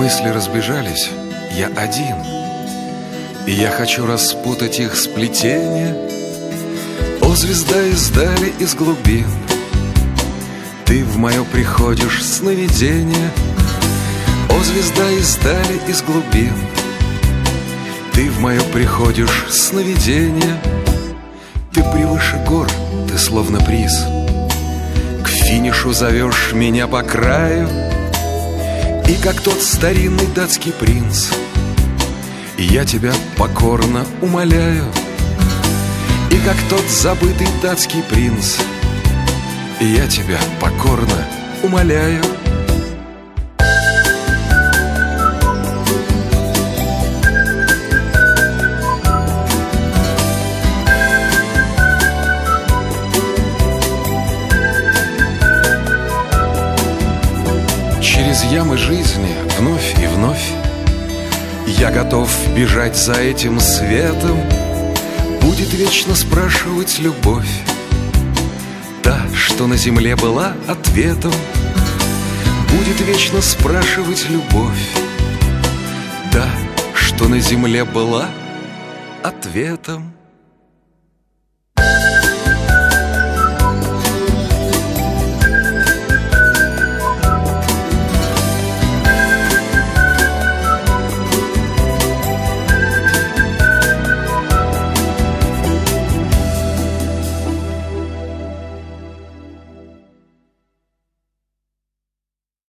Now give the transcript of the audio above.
Мысли разбежались, я один, и я хочу распутать их сплетение. О, звезда издали из глубин, ты в мое приходишь сновидение. О, звезда издали из глубин, ты в мое приходишь сновидение. Ты превыше гор, ты словно приз, к финишу зовешь меня по краю. И как тот старинный датский принц, я тебя покорно умоляю. И как тот забытый датский принц, я тебя покорно умоляю. Через ямы жизни вновь и вновь я готов бежать за этим светом. Будет вечно спрашивать любовь, та, что на земле была ответом. Будет вечно спрашивать любовь, та, что на земле была ответом.